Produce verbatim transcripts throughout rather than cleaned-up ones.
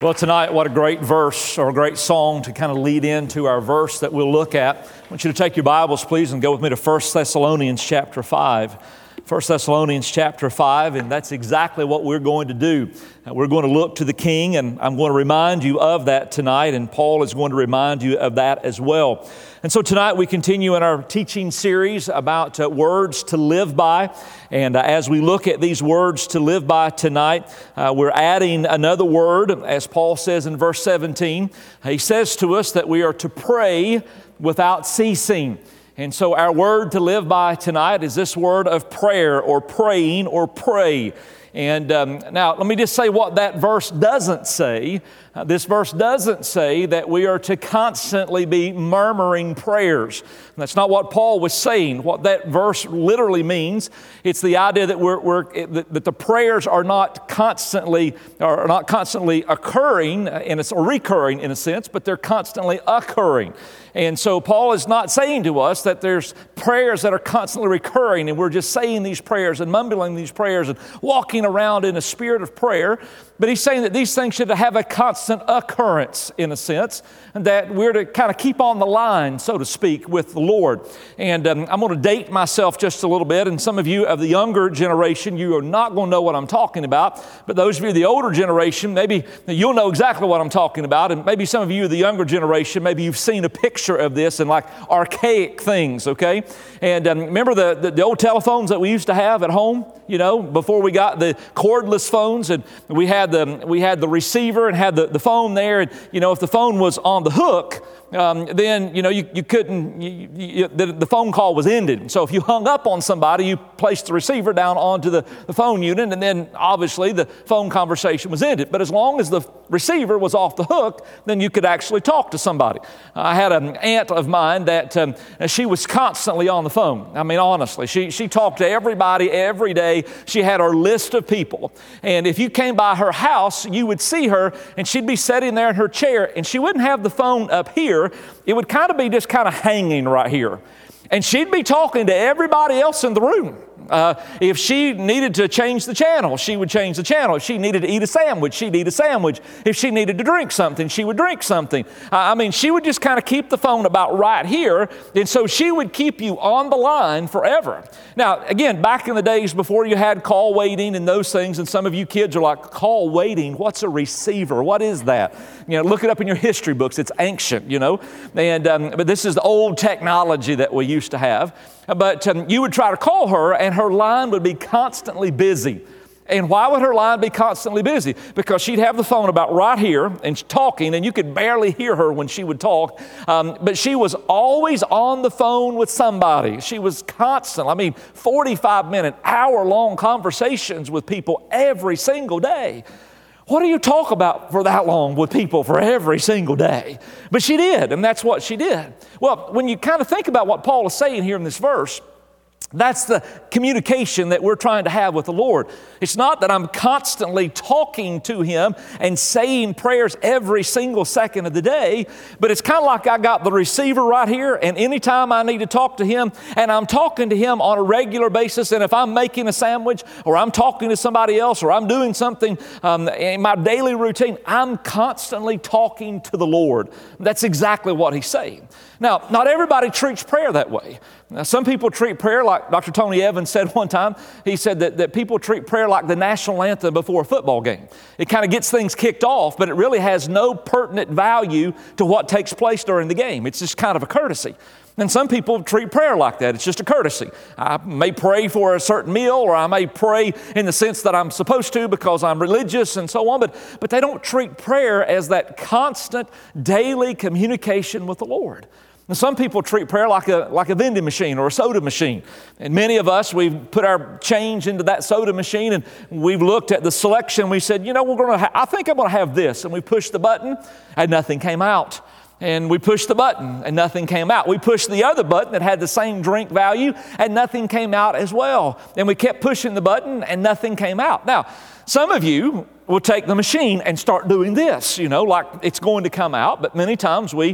Well, tonight, what a great verse or a great song to kind of lead into our verse that we'll look at. I want you to take your Bibles, please, and go with me to First Thessalonians chapter five. First Thessalonians chapter five, and that's exactly what we're going to do. Uh, we're going to look to the King, and I'm going to remind you of that tonight, and Paul is going to remind you of that as well. And so tonight we continue in our teaching series about uh, words to live by. And uh, as we look at these words to live by tonight, uh, we're adding another word, as Paul says in verse seventeen. He says to us that we are to pray without ceasing. And so our word to live by tonight is this word of prayer or praying or pray. And um, now let me just say what that verse doesn't say. Uh, this verse doesn't say that we are to constantly be murmuring prayers. And that's not what Paul was saying. What that verse literally means, it's the idea that we're, we're that, that the prayers are not constantly are not constantly occurring and it's or recurring in a sense, but they're constantly occurring. And so Paul is not saying to us that there's prayers that are constantly recurring and we're just saying these prayers and mumbling these prayers and walking around in a spirit of prayer. But he's saying that these things should have a constant occurrence in a sense, and that we're to kind of keep on the line, so to speak, with the Lord. And um, I'm going to date myself just a little bit, and some of you of the younger generation, you are not going to know what I'm talking about, but those of you of the older generation, maybe you'll know exactly what I'm talking about, and maybe some of you of the younger generation, maybe you've seen a picture of this in like archaic things, okay? And um, remember the, the, the old telephones that we used to have at home, you know, before we got the cordless phones, and we had the we had the receiver and had the, the phone there, and you know, if the phone was on the hook, um, then you know you, you couldn't you, you, the, the phone call was ended. So if you hung up on somebody, you placed the receiver down onto the, the phone unit, and then obviously the phone conversation was ended. But as long as the receiver was off the hook, then you could actually talk to somebody. I had an aunt of mine that um, she was constantly on the phone. I mean, honestly, she she talked to everybody every day. She had her list of people, and if you came by her house, you would see her, and she'd be sitting there in her chair, and she wouldn't have the phone up here. It would kind of be just kind of hanging right here, and she'd be talking to everybody else in the room. Uh, if she needed to change the channel, she would change the channel. If she needed to eat a sandwich, she'd eat a sandwich. If she needed to drink something, she would drink something. Uh, I mean, she would just kind of keep the phone about right here, and so she would keep you on the line forever. Now, again, back in the days before you had call waiting and those things, and some of you kids are like, call waiting? What's a receiver? What is that? You know, look it up in your history books. It's ancient, you know, and um, but this is the old technology that we used to have. But um, you would try to call her, and her line would be constantly busy. And why would her line be constantly busy? Because she'd have the phone about right here and talking, and you could barely hear her when she would talk. Um, but she was always on the phone with somebody. She was constant. I mean, forty-five minute, hour-long conversations with people every single day. What do you talk about for that long with people for every single day? But she did, and that's what she did. Well, when you kind of think about what Paul is saying here in this verse, that's the communication that we're trying to have with the Lord. It's not that I'm constantly talking to Him and saying prayers every single second of the day, but it's kind of like I got the receiver right here, and anytime I need to talk to Him, and I'm talking to Him on a regular basis, and if I'm making a sandwich, or I'm talking to somebody else, or I'm doing something um, in my daily routine, I'm constantly talking to the Lord. That's exactly what He's saying. Now, not everybody treats prayer that way. Now, some people treat prayer like Doctor Tony Evans said one time. He said that, that people treat prayer like the national anthem before a football game. It kind of gets things kicked off, but it really has no pertinent value to what takes place during the game. It's just kind of a courtesy. And some people treat prayer like that. It's just a courtesy. I may pray for a certain meal, or I may pray in the sense that I'm supposed to because I'm religious and so on, but, but they don't treat prayer as that constant daily communication with the Lord. And some people treat prayer like a like a vending machine or a soda machine. And many of us, we've put our change into that soda machine, and we've looked at the selection. We said, you know, we're going to. Ha- I think I'm going to have this. And we pushed the button, and nothing came out. And we pushed the button, and nothing came out. We pushed the other button that had the same drink value, and nothing came out as well. And we kept pushing the button, and nothing came out. Now, some of you will take the machine and start doing this, you know, like it's going to come out. But many times we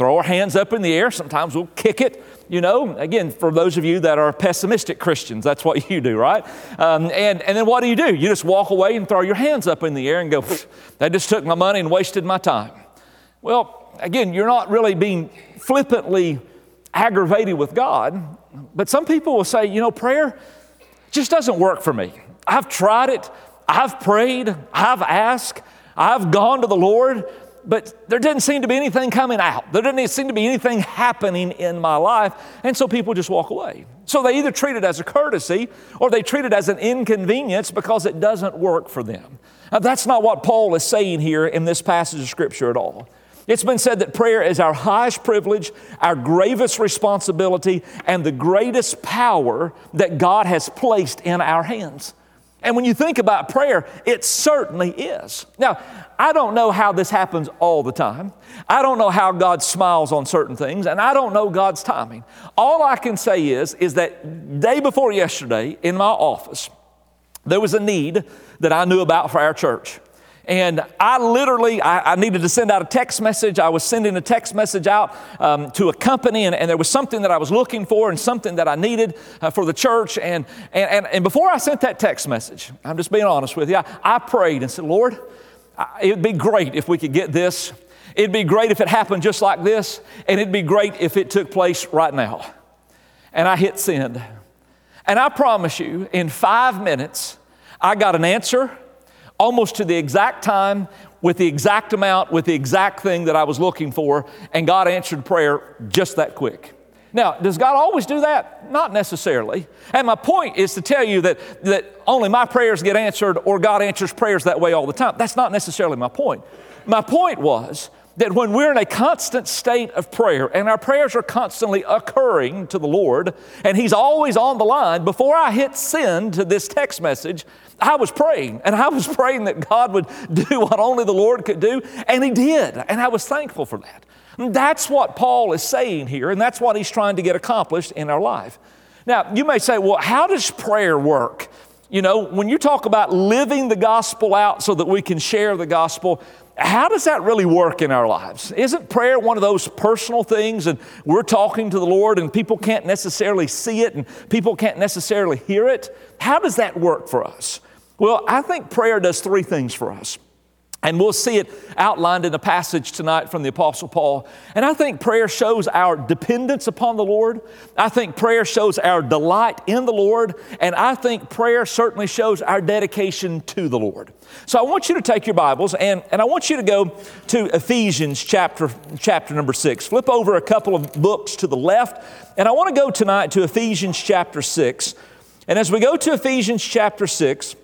throw our hands up in the air. Sometimes we'll kick it. You know, again, for those of you that are pessimistic Christians, that's what you do, right? Um, and, and then what do you do? You just walk away and throw your hands up in the air and go, that just took my money and wasted my time. Well, again, you're not really being flippantly aggravated with God, but some people will say, you know, prayer just doesn't work for me. I've tried it. I've prayed. I've asked. I've gone to the Lord. But there didn't seem to be anything coming out. There didn't seem to be anything happening in my life. And so people just walk away. So they either treat it as a courtesy or they treat it as an inconvenience because it doesn't work for them. Now, that's not what Paul is saying here in this passage of Scripture at all. It's been said that prayer is our highest privilege, our gravest responsibility, and the greatest power that God has placed in our hands. And when you think about prayer, it certainly is. Now, I don't know how this happens all the time. I don't know how God smiles on certain things, and I don't know God's timing. All I can say is, is that day before yesterday in my office, there was a need that I knew about for our church. And I literally, I, I needed to send out a text message. I was sending a text message out um, to a company, and, and there was something that I was looking for and something that I needed uh, for the church. And, and, and, and before I sent that text message, I'm just being honest with you, I, I prayed and said, Lord, I, it'd be great if we could get this. It'd be great if it happened just like this, and it'd be great if it took place right now. And I hit send. And I promise you, in five minutes, I got an answer almost to the exact time, with the exact amount, with the exact thing that I was looking for, and God answered prayer just that quick. Now, does God always do that? Not necessarily. And my point is to tell you that, that only my prayers get answered or God answers prayers that way all the time. That's not necessarily my point. My point was that when we're in a constant state of prayer and our prayers are constantly occurring to the Lord and He's always on the line, before I hit send to this text message, I was praying, and I was praying that God would do what only the Lord could do, and He did, and I was thankful for that. And that's what Paul is saying here, and that's what he's trying to get accomplished in our life. Now, you may say, well, how does prayer work? You know, when you talk about living the gospel out so that we can share the gospel, how does that really work in our lives? Isn't prayer one of those personal things, and we're talking to the Lord and people can't necessarily see it and people can't necessarily hear it? How does that work for us? Well, I think prayer does three things for us. And we'll see it outlined in a passage tonight from the Apostle Paul. And I think prayer shows our dependence upon the Lord. I think prayer shows our delight in the Lord. And I think prayer certainly shows our dedication to the Lord. So I want you to take your Bibles and, and I want you to go to Ephesians chapter, chapter number six. Flip over a couple of books to the left. And I want to go tonight to Ephesians chapter six. And as we go to Ephesians chapter six,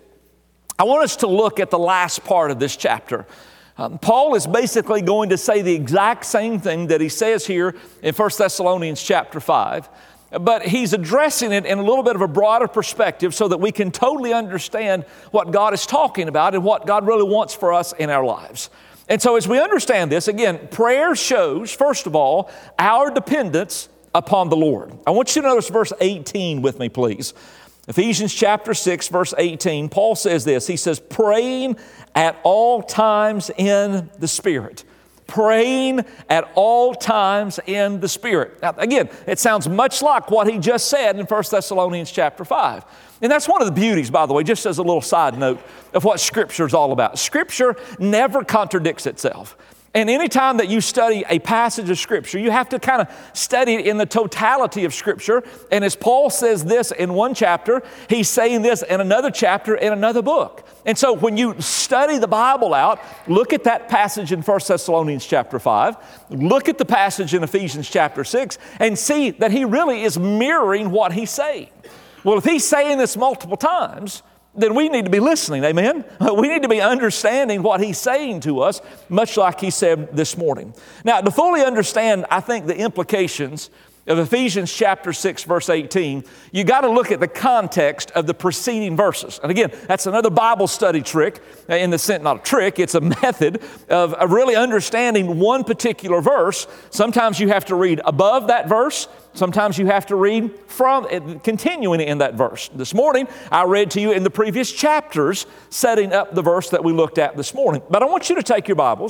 I want us to look at the last part of this chapter. Um, Paul is basically going to say the exact same thing that he says here in First Thessalonians chapter five, but he's addressing it in a little bit of a broader perspective so that we can totally understand what God is talking about and what God really wants for us in our lives. And so as we understand this, again, prayer shows, first of all, our dependence upon the Lord. I want you to notice verse eighteen with me, please. Ephesians chapter six, verse eighteen, Paul says this. He says, praying at all times in the Spirit. Praying at all times in the Spirit. Now, again, it sounds much like what he just said in First Thessalonians chapter five. And that's one of the beauties, by the way, just as a little side note of what Scripture is all about. Scripture never contradicts itself. And anytime that you study a passage of Scripture, you have to kind of study it in the totality of Scripture. And as Paul says this in one chapter, he's saying this in another chapter in another book. And so when you study the Bible out, look at that passage in First Thessalonians chapter five, look at the passage in Ephesians chapter six, and see that he really is mirroring what he's saying. Well, if he's saying this multiple times, then we need to be listening, amen? We need to be understanding what he's saying to us, much like he said this morning. Now, to fully understand, I think, the implications of Ephesians chapter six, verse eighteen, you got to look at the context of the preceding verses. And again, that's another Bible study trick, in the sense, not a trick, it's a method of, of really understanding one particular verse. Sometimes you have to read above that verse. Sometimes you have to read from, continuing in that verse. This morning, I read to you in the previous chapters, setting up the verse that we looked at this morning. But I want you to take your Bibles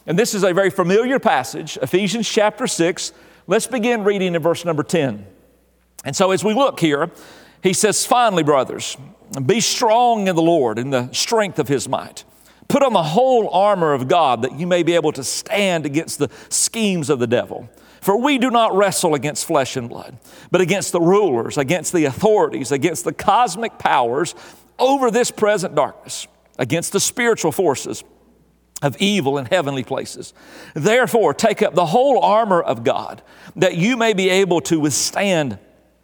And this is a very familiar passage, Ephesians chapter six. Let's begin reading in verse number ten. And so as we look here, he says, finally, brothers, be strong in the Lord, in the strength of his might. Put on the whole armor of God that you may be able to stand against the schemes of the devil. For we do not wrestle against flesh and blood, but against the rulers, against the authorities, against the cosmic powers over this present darkness, against the spiritual forces of evil in heavenly places. Therefore, take up the whole armor of God, that you may be able to withstand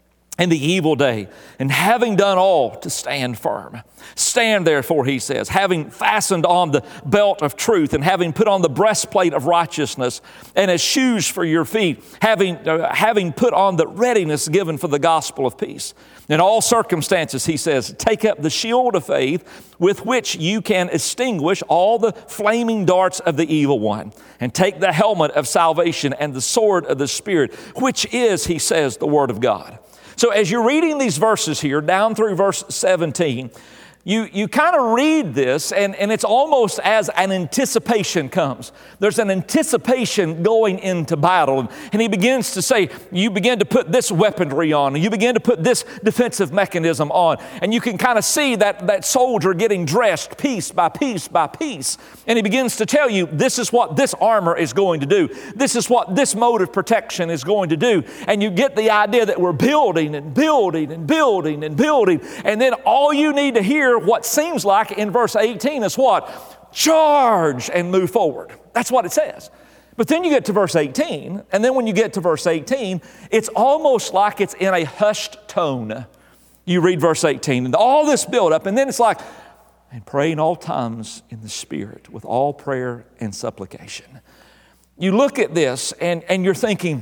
in the evil day, and having done all, to stand firm. Stand therefore, he says, having fastened on the belt of truth, and having put on the breastplate of righteousness, and as shoes for your feet, having, uh, having put on the readiness given for the gospel of peace. In all circumstances, he says, take up the shield of faith with which you can extinguish all the flaming darts of the evil one, and take the helmet of salvation and the sword of the Spirit, which is, he says, the Word of God. So as you're reading these verses here, down through verse seventeen, you, you kind of read this, and, and it's almost as an anticipation comes. There's an anticipation going into battle. And, and he begins to say, you begin to put this weaponry on, and you begin to put this defensive mechanism on. And you can kind of see that, that soldier getting dressed piece by piece by piece. And he begins to tell you, this is what this armor is going to do. This is what this mode of protection is going to do. And you get the idea that we're building and building and building and building. And then all you need to hear what seems like in verse eighteen is what? Charge and move forward. That's what it says. But then you get to verse eighteen, and then when you get to verse eighteen, it's almost like it's in a hushed tone. You read verse eighteen, and all this build up, and then it's like, and praying all times in the Spirit with all prayer and supplication. You look at this, and, and you're thinking,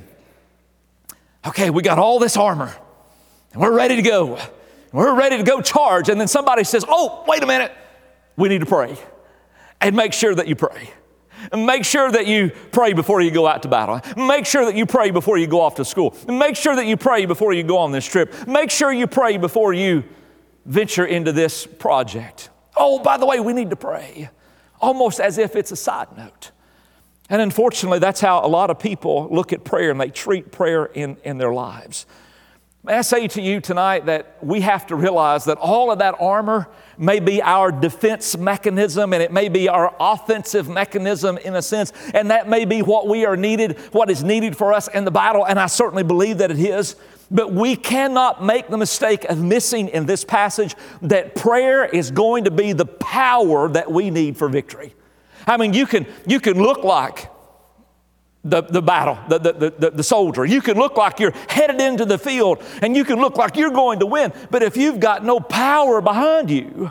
okay, we got all this armor, and we're ready to go. We're ready to go charge. And then somebody says, oh, wait a minute. We need to pray. And make sure that you pray. And make sure that you pray before you go out to battle. Make sure that you pray before you go off to school. Make sure that you pray before you go on this trip. Make sure you pray before you venture into this project. Oh, by the way, we need to pray. Almost as if it's a side note. And unfortunately, that's how a lot of people look at prayer, and they treat prayer in, in their lives. May I say to you tonight that we have to realize that all of that armor may be our defense mechanism, and it may be our offensive mechanism in a sense, and that may be what we are needed, what is needed for us in the battle, and I certainly believe that it is. But we cannot make the mistake of missing in this passage that prayer is going to be the power that we need for victory. I mean, you can, you can look like The, the battle, the, the, the, the soldier. You can look like you're headed into the field, and you can look like you're going to win. But if you've got no power behind you,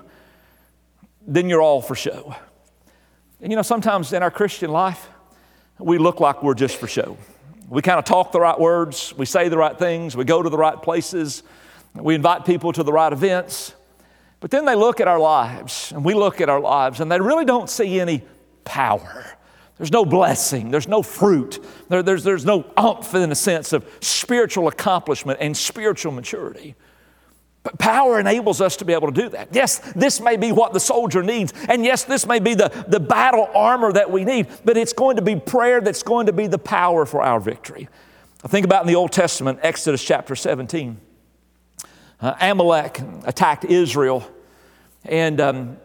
then you're all for show. And you know, sometimes in our Christian life, we look like we're just for show. We kind of talk the right words, we say the right things, we go to the right places, we invite people to the right events. But then they look at our lives, and we look at our lives, and they really don't see any power. There's no blessing. There's no fruit. There, there's, there's no umph in a sense of spiritual accomplishment and spiritual maturity. But power enables us to be able to do that. Yes, this may be what the soldier needs. And yes, this may be the, the battle armor that we need. But it's going to be prayer that's going to be the power for our victory. I think about in the Old Testament, Exodus chapter seventeen. Uh, Amalek attacked Israel. And um,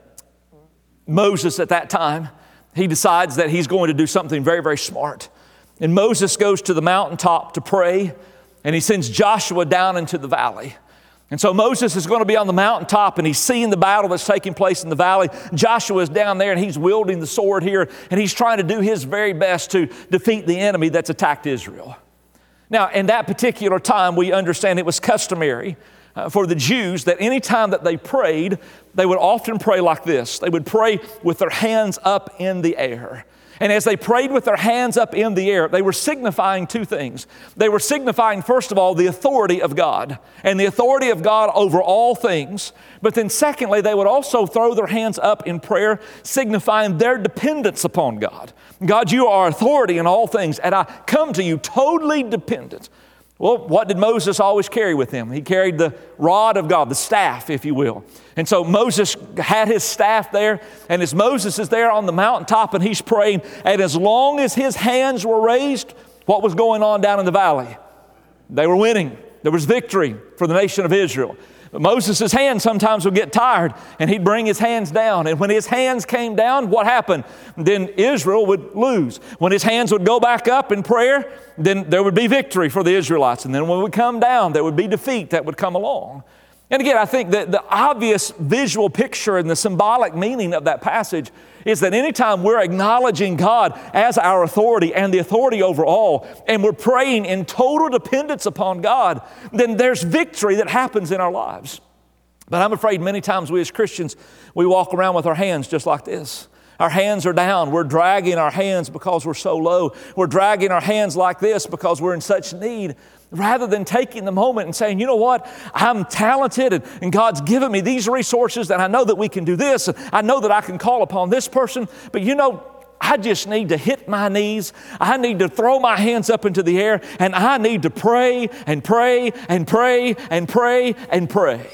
Moses at that time, he decides that he's going to do something very, very smart. And Moses goes to the mountaintop to pray, and he sends Joshua down into the valley. And so Moses is going to be on the mountaintop, and he's seeing the battle that's taking place in the valley. Joshua is down there, and he's wielding the sword here, and he's trying to do his very best to defeat the enemy that's attacked Israel. Now, in that particular time, we understand it was customary Uh, for the Jews that any time that they prayed, they would often pray like this. They would pray with their hands up in the air. And as they prayed with their hands up in the air, they were signifying two things. They were signifying, first of all, the authority of God and the authority of God over all things. But then secondly, they would also throw their hands up in prayer, signifying their dependence upon God. God, you are authority in all things, and I come to you totally dependent Well, what did Moses always carry with him? He carried the rod of God, the staff, if you will. And so Moses had his staff there, and as Moses is there on the mountaintop and he's praying, and as long as his hands were raised, what was going on down in the valley? They were winning. There was victory for the nation of Israel. But Moses' hands sometimes would get tired, and he'd bring his hands down. And when his hands came down, what happened? Then Israel would lose. When his hands would go back up in prayer, then there would be victory for the Israelites. And then when it would come down, there would be defeat that would come along. And again, I think that the obvious visual picture and the symbolic meaning of that passage is that anytime we're acknowledging God as our authority and the authority over all, and we're praying in total dependence upon God, then there's victory that happens in our lives. But I'm afraid many times we as Christians, we walk around with our hands just like this. Our hands are down. We're dragging our hands because we're so low. We're dragging our hands like this because we're in such need, rather than taking the moment and saying, you know what, I'm talented and, and God's given me these resources, and I know that we can do this, and I know that I can call upon this person, but you know, I just need to hit my knees. I need to throw my hands up into the air, and I need to pray and pray and pray and pray and pray.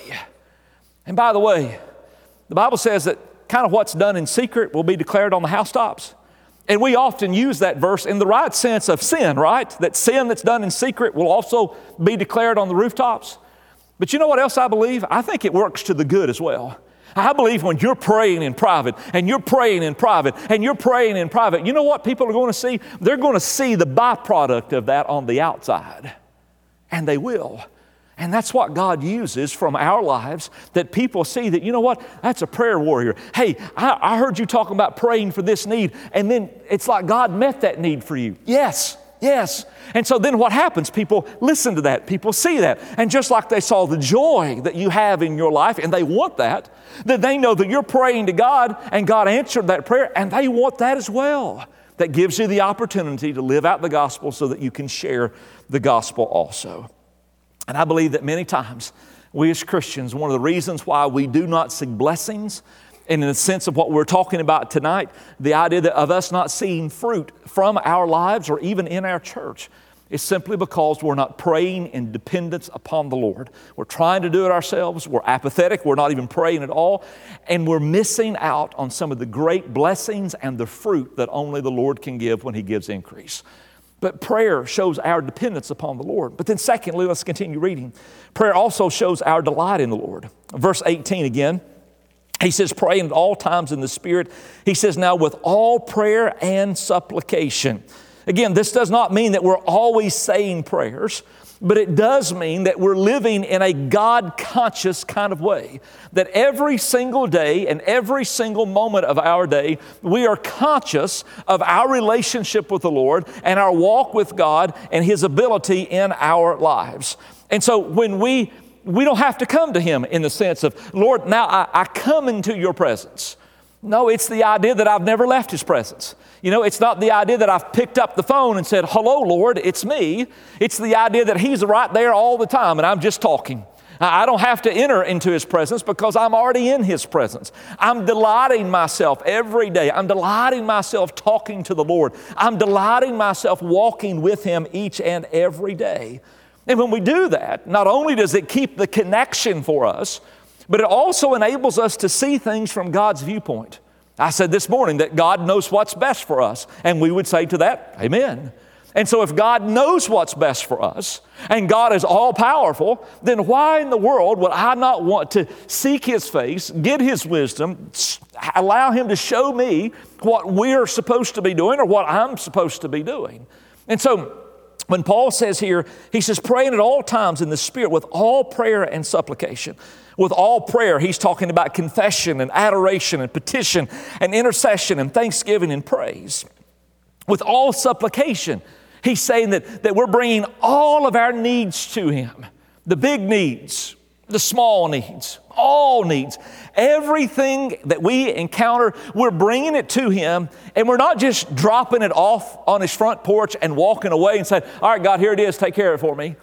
And by the way, the Bible says that kind of what's done in secret will be declared on the housetops. And we often use that verse in the right sense of sin, right? That sin that's done in secret will also be declared on the rooftops. But you know what else I believe? I think it works to the good as well. I believe when you're praying in private and you're praying in private and you're praying in private, you know what people are going to see? They're going to see the byproduct of that on the outside. And they will. And that's what God uses from our lives, that people see that, you know what, that's a prayer warrior. Hey, I, I heard you talking about praying for this need, and then it's like God met that need for you. Yes, yes. And so then what happens? People listen to that. People see that. And just like they saw the joy that you have in your life, and they want that, then they know that you're praying to God, and God answered that prayer, and they want that as well. That gives you the opportunity to live out the gospel so that you can share the gospel also. And I believe that many times we as Christians, one of the reasons why we do not see blessings, and in the sense of what we're talking about tonight, the idea that of us not seeing fruit from our lives or even in our church, is simply because we're not praying in dependence upon the Lord. We're trying to do it ourselves. We're apathetic. We're not even praying at all. And we're missing out on some of the great blessings and the fruit that only the Lord can give when He gives increase. But prayer shows our dependence upon the Lord. But then secondly, let's continue reading. Prayer also shows our delight in the Lord. Verse eighteen again, he says, praying at all times in the Spirit. He says, now with all prayer and supplication. Again, this does not mean that we're always saying prayers, but it does mean that we're living in a God-conscious kind of way. That every single day and every single moment of our day, we are conscious of our relationship with the Lord and our walk with God and His ability in our lives. And so when we, we don't have to come to Him in the sense of, Lord, now I, I come into your presence. No, it's the idea that I've never left His presence. You know, it's not the idea that I've picked up the phone and said, hello, Lord, it's me. It's the idea that He's right there all the time and I'm just talking. I don't have to enter into His presence because I'm already in His presence. I'm delighting myself every day. I'm delighting myself talking to the Lord. I'm delighting myself walking with Him each and every day. And when we do that, not only does it keep the connection for us, but it also enables us to see things from God's viewpoint. I said this morning that God knows what's best for us, and we would say to that, amen. And so if God knows what's best for us, and God is all-powerful, then why in the world would I not want to seek His face, get His wisdom, allow Him to show me what we're supposed to be doing or what I'm supposed to be doing? And so when Paul says here, he says, praying at all times in the Spirit with all prayer and supplication. With all prayer, he's talking about confession and adoration and petition and intercession and thanksgiving and praise. With all supplication, he's saying that, that we're bringing all of our needs to Him. The big needs, the small needs, all needs. Everything that we encounter, we're bringing it to Him, and we're not just dropping it off on His front porch and walking away and saying, all right, God, here it is, take care of it for me.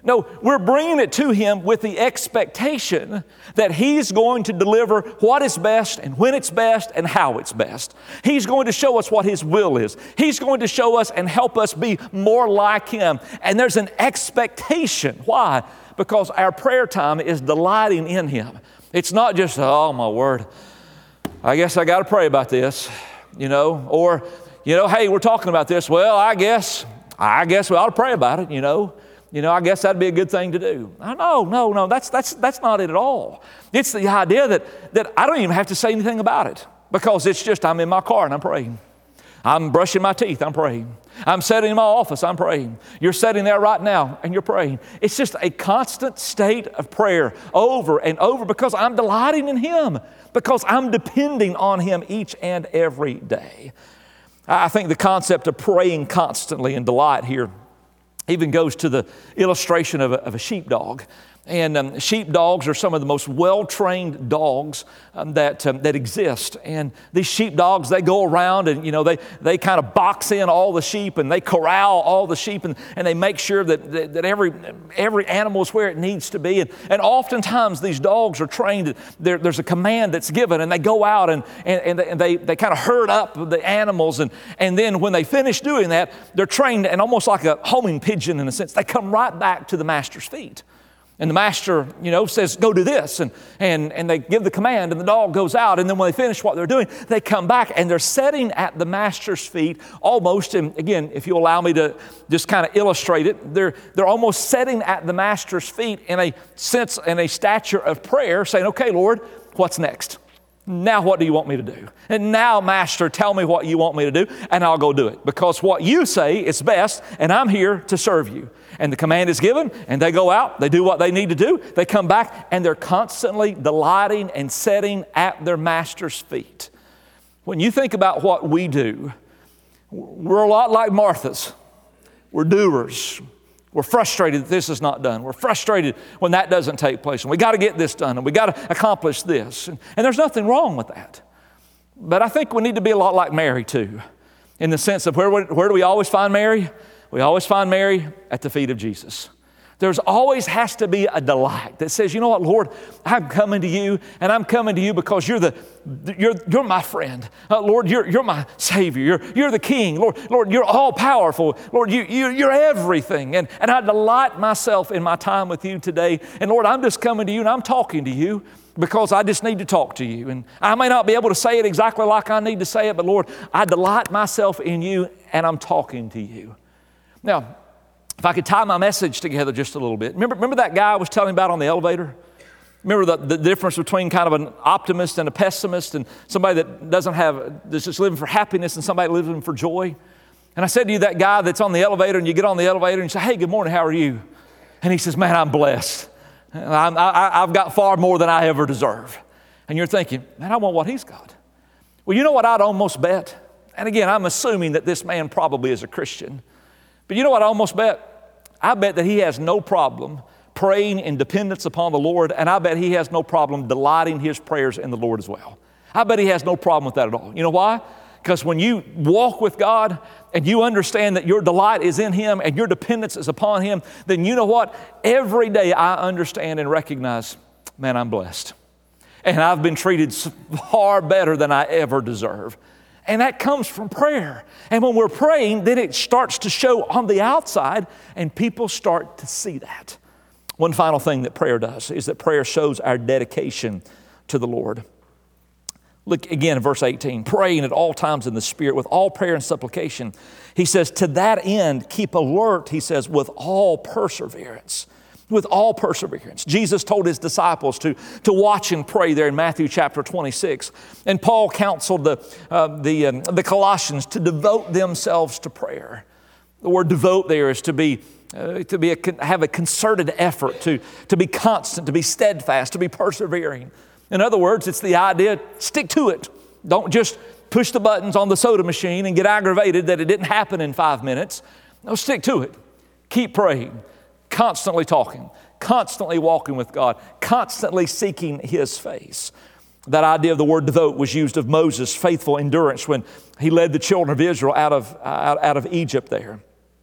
No, we're bringing it to Him with the expectation that He's going to deliver what is best and when it's best and how it's best. He's going to show us what His will is. He's going to show us and help us be more like Him. And there's an expectation. Why? Because our prayer time is delighting in Him. It's not just, oh my word, I guess I got to pray about this, you know, or, you know, hey, we're talking about this. Well, I guess, I guess we ought to pray about it, you know. You know, I guess that'd be a good thing to do. No, no, no, that's, that's, that's not it at all. It's the idea that, that I don't even have to say anything about it because it's just I'm in my car and I'm praying. I'm brushing my teeth, I'm praying. I'm sitting in my office, I'm praying. You're sitting there right now and you're praying. It's just a constant state of prayer over and over because I'm delighting in Him, because I'm depending on Him each and every day. I think the concept of praying constantly and delight here even goes to the illustration of a, of a sheepdog. And um, sheepdogs are some of the most well-trained dogs um, that um, that exist. And these sheepdogs, they go around and, you know, they, they kind of box in all the sheep and they corral all the sheep and, and they make sure that, that, that every every animal is where it needs to be. And, and oftentimes these dogs are trained, there, there's a command that's given and they go out and, and, and they, they kind of herd up the animals. And, and then when they finish doing that, they're trained and almost like a homing pigeon in a sense. They come right back to the master's feet. And the master, you know, says, go do this. And, and, and they give the command and the dog goes out. And then when they finish what they're doing, they come back and they're sitting at the master's feet almost. And again, if you allow me to just kind of illustrate it, they're, they're almost sitting at the master's feet in a sense, in a stature of prayer, saying, okay, Lord, what's next? Now what do you want me to do? And now, Master, tell me what you want me to do, and I'll go do it. Because what you say is best, and I'm here to serve you. And the command is given, and they go out, they do what they need to do, they come back, and they're constantly delighting and sitting at their Master's feet. When you think about what we do, we're a lot like Martha's. We're doers. We're frustrated that this is not done. We're frustrated when that doesn't take place. And we got to get this done, and we got to accomplish this. And, and there's nothing wrong with that. But I think we need to be a lot like Mary too, in the sense of where, where do we always find Mary? We always find Mary at the feet of Jesus. There's always has to be a delight that says, you know what, Lord, I'm coming to you, and I'm coming to you because you're the you're you're my friend. Uh, Lord, you're you're my Savior. You're you're the King. Lord, Lord, you're all powerful. Lord, you, you you're everything. And, and I delight myself in my time with you today. And Lord, I'm just coming to you and I'm talking to you because I just need to talk to you. And I may not be able to say it exactly like I need to say it, but Lord, I delight myself in you and I'm talking to you. Now, if I could tie my message together just a little bit. Remember, remember that guy I was telling about on the elevator? Remember the, the difference between kind of an optimist and a pessimist and somebody that doesn't have, that's just living for happiness and somebody living for joy? And I said to you, that guy that's on the elevator and you get on the elevator and you say, hey, good morning, how are you? And he says, man, I'm blessed. I'm, I, I've got far more than I ever deserve. And you're thinking, man, I want what he's got. Well, you know what I'd almost bet? And again, I'm assuming that this man probably is a Christian. But you know what I almost bet? I bet that he has no problem praying in dependence upon the Lord, and I bet he has no problem delighting his prayers in the Lord as well. I bet he has no problem with that at all. You know why? Because when you walk with God and you understand that your delight is in Him and your dependence is upon Him, then you know what? Every day I understand and recognize, man, I'm blessed. And I've been treated far better than I ever deserve. And that comes from prayer. And when we're praying, then it starts to show on the outside, and people start to see that. One final thing that prayer does is that prayer shows our dedication to the Lord. Look again in verse eighteen, praying at all times in the Spirit with all prayer and supplication. He says, to that end, keep alert, he says, with all perseverance. With all perseverance. Jesus told His disciples to, to watch and pray there in Matthew chapter twenty-six. And Paul counseled the, uh, the, um, the Colossians to devote themselves to prayer. The word devote there is to be, uh, to be a, have a concerted effort, to, to be constant, to be steadfast, to be persevering. In other words, it's the idea, stick to it. Don't just push the buttons on the soda machine and get aggravated that it didn't happen in five minutes. No, stick to it. Keep praying. Constantly talking, constantly walking with God, constantly seeking His face. That idea of the word devote was used of Moses' faithful endurance when he led the children of Israel out of, out, out of Egypt there.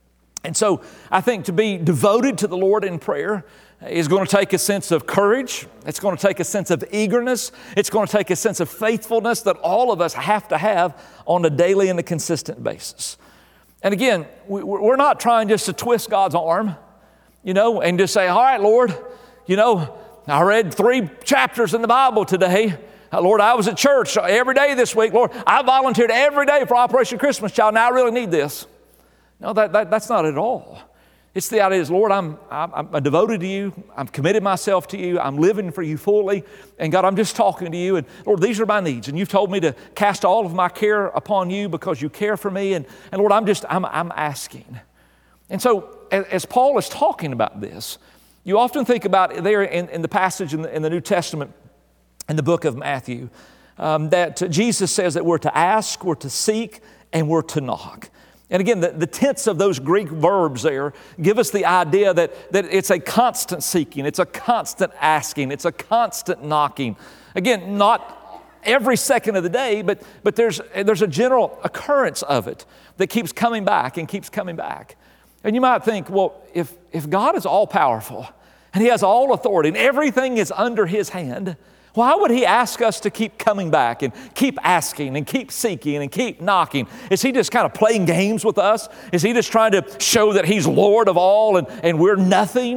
And so I think to be devoted to the Lord in prayer is going to take a sense of courage. It's going to take a sense of eagerness. It's going to take a sense of faithfulness that all of us have to have on a daily and a consistent basis. And again, we're not trying just to twist God's arm, you know, and just say, all right, Lord, you know, I read three chapters in the Bible today. Lord, I was at church every day this week. Lord, I volunteered every day for Operation Christmas Child. Now I really need this. No, that, that, that's not at all. It's the idea is, Lord, I'm, I'm, I'm devoted to you. I'm committed myself to you. I'm living for you fully. And God, I'm just talking to you. And Lord, these are my needs. And you've told me to cast all of my care upon you because you care for me. And, and Lord, I'm just, I'm, I'm asking. And so as, as Paul is talking about this, you often think about there in, in the passage in the, in the New Testament, in the book of Matthew, um, that Jesus says that we're to ask, we're to seek, and we're to knock. And again, the, the tense of those Greek verbs there give us the idea that, that it's a constant seeking, it's a constant asking, it's a constant knocking. Again, not every second of the day, but, but there's, there's a general occurrence of it that keeps coming back and keeps coming back. And you might think, well, if, if God is all-powerful and He has all authority and everything is under His hand, why would He ask us to keep coming back and keep asking and keep seeking and keep knocking? Is He just kind of playing games with us? Is He just trying to show that He's Lord of all and, and we're nothing?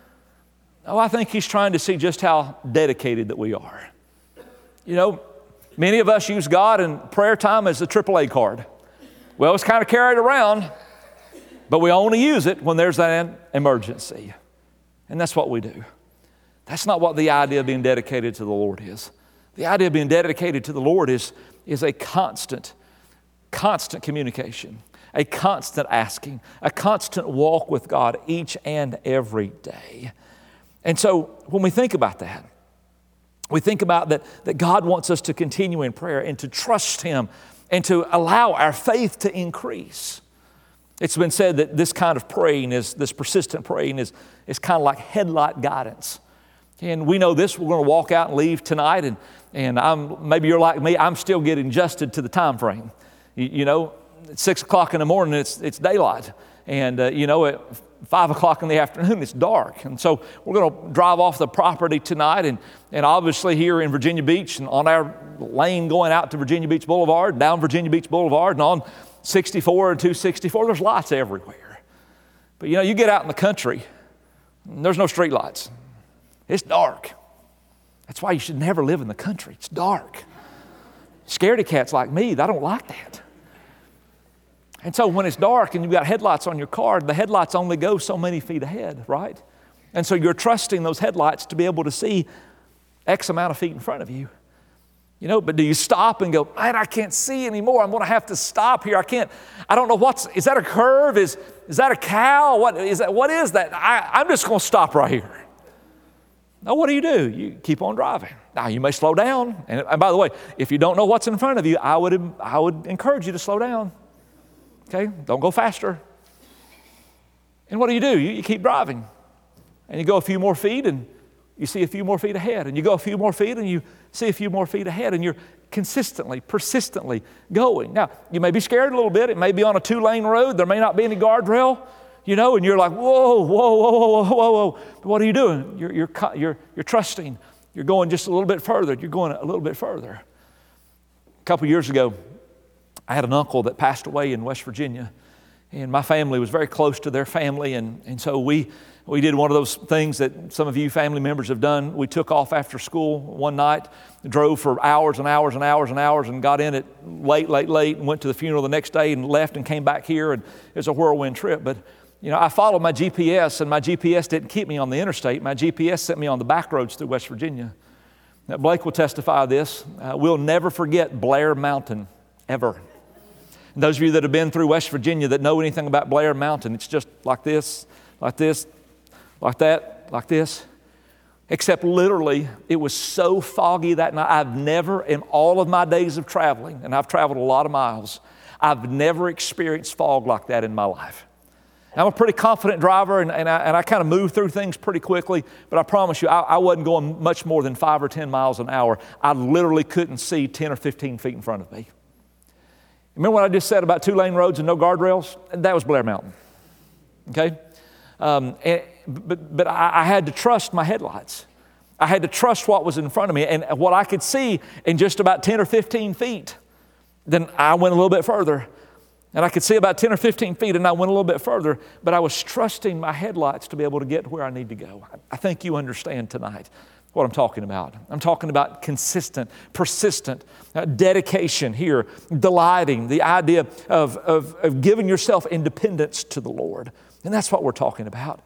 No, I think He's trying to see just how dedicated that we are. You know, many of us use God in prayer time as a triple A card. Well, it's kind of carried around, but we only use it when there's an emergency. And that's what we do. That's not what the idea of being dedicated to the Lord is. The idea of being dedicated to the Lord is, is a constant, constant communication, a constant asking, a constant walk with God each and every day. And so when we think about that, we think about that, that God wants us to continue in prayer and to trust Him and to allow our faith to increase. It's been said that this kind of praying is, this persistent praying is, is kind of like headlight guidance. And we know this, we're going to walk out and leave tonight, and, and I'm, maybe you're like me, I'm still getting adjusted to the time frame. You, you know, at six o'clock in the morning, it's, it's daylight. And, uh, you know, at five o'clock in the afternoon, it's dark. And so we're going to drive off the property tonight, and, and obviously here in Virginia Beach, and on our lane going out to Virginia Beach Boulevard, down Virginia Beach Boulevard, and on sixty-four and two sixty-four, there's lights everywhere. But, you know, you get out in the country, and there's no street lights. It's dark. That's why you should never live in the country. It's dark. Scaredy cats like me, I don't like that. And so when it's dark and you've got headlights on your car, the headlights only go so many feet ahead, right? And so you're trusting those headlights to be able to see X amount of feet in front of you. You know, but do you stop and go, man, I can't see anymore. I'm going to have to stop here. I can't, I don't know what's, is that a curve? Is, is that a cow? What is that? What is that? I, I'm just going to stop right here. Now, what do you do? You keep on driving. Now, you may slow down. And, and by the way, if you don't know what's in front of you, I would, I would encourage you to slow down. Okay? Don't go faster. And what do you do? You, you keep driving. And you go a few more feet and you see a few more feet ahead. And you go a few more feet and you see a few more feet ahead. And you're consistently, persistently going. Now, you may be scared a little bit. It may be on a two-lane road. There may not be any guardrail. You know, and you're like, whoa, whoa, whoa, whoa, whoa, whoa. But what are you doing? You're, you're, you're, you're trusting. You're going just a little bit further. You're going a little bit further. A couple years ago, I had an uncle that passed away in West Virginia. And my family was very close to their family. And, and so we, we did one of those things that some of you family members have done. We took off after school one night, drove for hours and hours and hours and hours, and got in it late, late, late, and went to the funeral the next day and left and came back here. And it was a whirlwind trip. But you know, I followed my G P S, and my G P S didn't keep me on the interstate. My G P S sent me on the back roads through West Virginia. Now, Blake will testify this. Uh, we'll never forget Blair Mountain, ever. And those of you that have been through West Virginia that know anything about Blair Mountain, it's just like this, like this, like that, like this. Except literally, it was so foggy that night. I've never, in all of my days of traveling, and I've traveled a lot of miles, I've never experienced fog like that in my life. I'm a pretty confident driver, and, and I, and I kind of move through things pretty quickly, but I promise you, I, I wasn't going much more than five or ten miles an hour. I literally couldn't see ten or fifteen feet in front of me. Remember what I just said about two-lane roads and no guardrails? That was Blair Mountain. okay? Um, and, but but I, I had to trust my headlights. I had to trust what was in front of me and what I could see in just about ten or fifteen feet. Then I went a little bit further. And I could see about ten or fifteen feet, and I went a little bit further, but I was trusting my headlights to be able to get where I need to go. I think you understand tonight what I'm talking about. I'm talking about consistent, persistent, uh, dedication here, delighting, the idea of, of, of giving yourself independence to the Lord. And that's what we're talking about.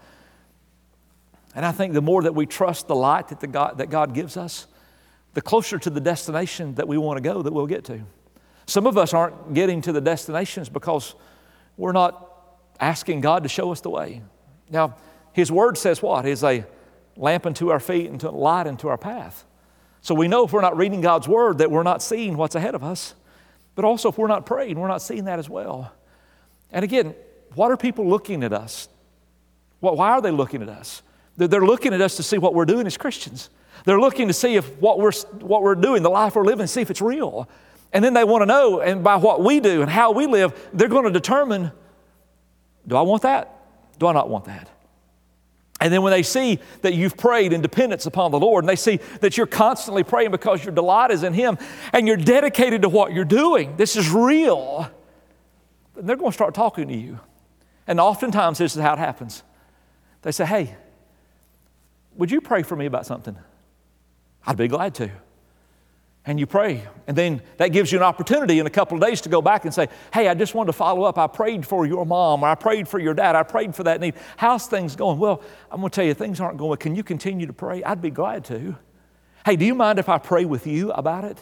And I think the more that we trust the light that, the God, that God gives us, the closer to the destination that we want to go that we'll get to. Some of us aren't getting to the destinations because we're not asking God to show us the way. Now, His Word says what? It's a lamp unto our feet and a light unto our path. So we know if we're not reading God's Word that we're not seeing what's ahead of us. But also if we're not praying, we're not seeing that as well. And again, what are people looking at us? Why are they looking at us? They're looking at us to see what we're doing as Christians. They're looking to see if what we're, what we're doing, the life we're living, see if it's real. And then they want to know, and by what we do and how we live, they're going to determine, do I want that? Do I not want that? And then when they see that you've prayed in dependence upon the Lord, and they see that you're constantly praying because your delight is in Him, and you're dedicated to what you're doing, this is real, then they're going to start talking to you. And oftentimes this is how it happens. They say, hey, would you pray for me about something? I'd be glad to. And you pray, and then that gives you an opportunity in a couple of days to go back and say, hey, I just wanted to follow up. I prayed for your mom, or I prayed for your dad. I prayed for that need. How's things going? Well, I'm going to tell you, things aren't going. Can you continue to pray? I'd be glad to. Hey, do you mind if I pray with you about it?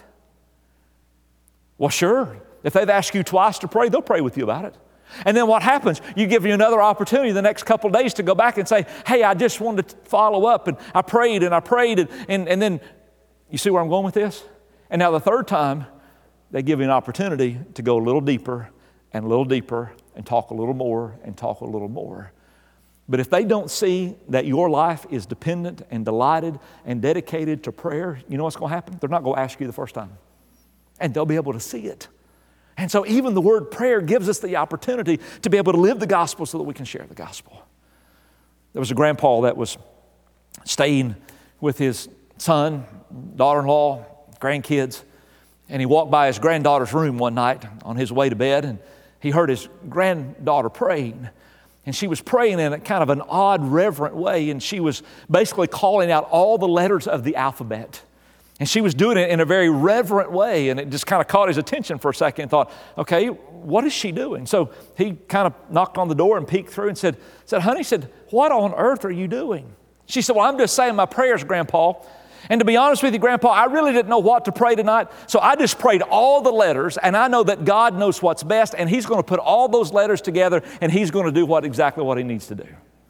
Well, sure. If they've asked you twice to pray, they'll pray with you about it. And then what happens? You give you another opportunity the next couple of days to go back and say, hey, I just wanted to follow up, and I prayed and I prayed, and, and, and then, you see where I'm going with this? And now the third time, they give you an opportunity to go a little deeper and a little deeper and talk a little more and talk a little more. But if they don't see that your life is dependent and delighted and dedicated to prayer, you know what's going to happen? They're not going to ask you the first time. And they'll be able to see it. And so even the word prayer gives us the opportunity to be able to live the gospel so that we can share the gospel. There was a grandpa that was staying with his son, daughter-in-law, grandkids, and he walked by his granddaughter's room one night on his way to bed, and he heard his granddaughter praying. And she was praying in a kind of an odd, reverent way, and she was basically calling out all the letters of the alphabet. And she was doing it in a very reverent way, and it just kind of caught his attention for a second and thought, okay, what is she doing? So he kind of knocked on the door and peeked through and said, said, honey, said, what on earth are you doing? She said, well, I'm just saying my prayers, Grandpa. And to be honest with you, Grandpa, I really didn't know what to pray tonight, so I just prayed all the letters, and I know that God knows what's best, and He's going to put all those letters together, and He's going to do what exactly what He needs to do.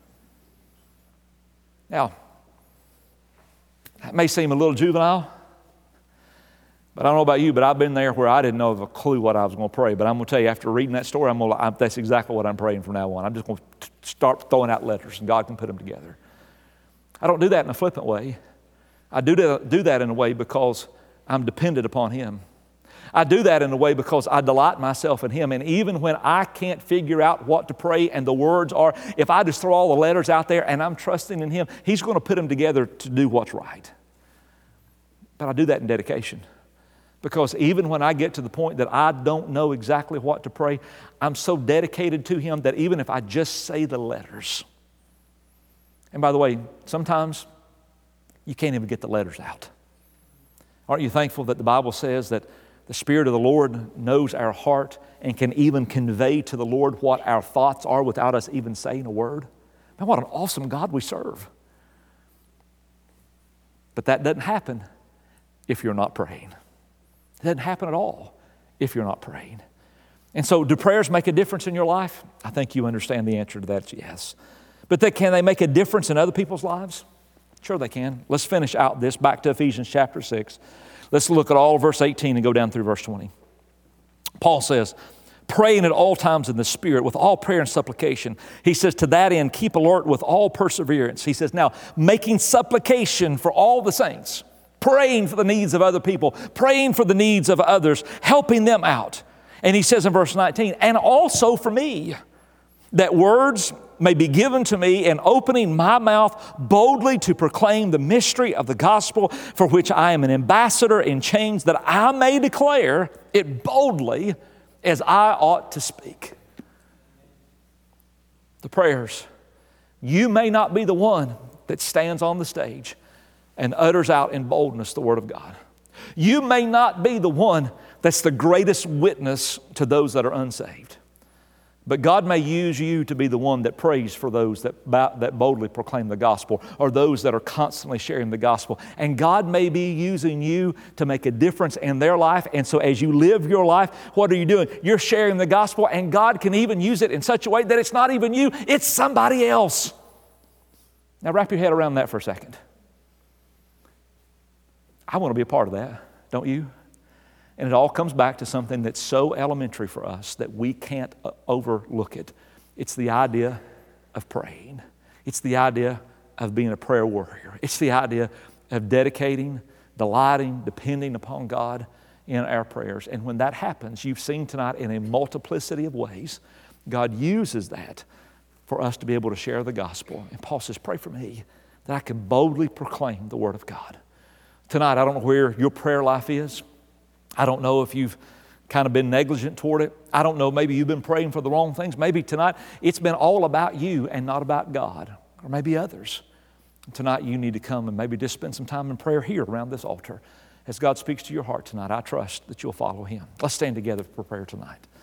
Now, that may seem a little juvenile, but I don't know about you, but I've been there where I didn't know of a clue what I was going to pray. But I'm going to tell you, after reading that story, I'm going to, I'm, that's exactly what I'm praying from now on. I'm just going to start throwing out letters, and God can put them together. I don't do that in a flippant way. I do that, do that in a way because I'm dependent upon Him. I do that in a way because I delight myself in Him. And even when I can't figure out what to pray and the words are, if I just throw all the letters out there and I'm trusting in Him, He's going to put them together to do what's right. But I do that in dedication. Because even when I get to the point that I don't know exactly what to pray, I'm so dedicated to Him that even if I just say the letters, and by the way, sometimes you can't even get the letters out. Aren't you thankful that the Bible says that the Spirit of the Lord knows our heart and can even convey to the Lord what our thoughts are without us even saying a word? Man, what an awesome God we serve. But that doesn't happen if you're not praying. It doesn't happen at all if you're not praying. And so do prayers make a difference in your life? I think you understand the answer to that, yes. But they, can they make a difference in other people's lives? Sure they can. Let's finish out this back to Ephesians chapter six. Let's look at all of verse eighteen and go down through verse twenty. Paul says, praying at all times in the Spirit with all prayer and supplication. He says, to that end, keep alert with all perseverance. He says, now, making supplication for all the saints, praying for the needs of other people, praying for the needs of others, helping them out. And he says in verse nineteen, and also for me, that words may be given to me in opening my mouth boldly to proclaim the mystery of the gospel, for which I am an ambassador in chains, that I may declare it boldly as I ought to speak. The prayers. You may not be the one that stands on the stage and utters out in boldness the Word of God. You may not be the one that's the greatest witness to those that are unsaved. But God may use you to be the one that prays for those that, that boldly proclaim the gospel, or those that are constantly sharing the gospel. And God may be using you to make a difference in their life. And so as you live your life, what are you doing? You're sharing the gospel, and God can even use it in such a way that it's not even you, it's somebody else. Now wrap your head around that for a second. I want to be a part of that, don't you? And it all comes back to something that's so elementary for us that we can't uh, overlook it. It's the idea of praying. It's the idea of being a prayer warrior. It's the idea of dedicating, delighting, depending upon God in our prayers. And when that happens, you've seen tonight in a multiplicity of ways, God uses that for us to be able to share the gospel. And Paul says, pray for me that I can boldly proclaim the Word of God. Tonight, I don't know where your prayer life is. I don't know if you've kind of been negligent toward it. I don't know, maybe you've been praying for the wrong things. Maybe tonight it's been all about you and not about God, or maybe others. Tonight you need to come and maybe just spend some time in prayer here around this altar. As God speaks to your heart tonight, I trust that you'll follow Him. Let's stand together for prayer tonight.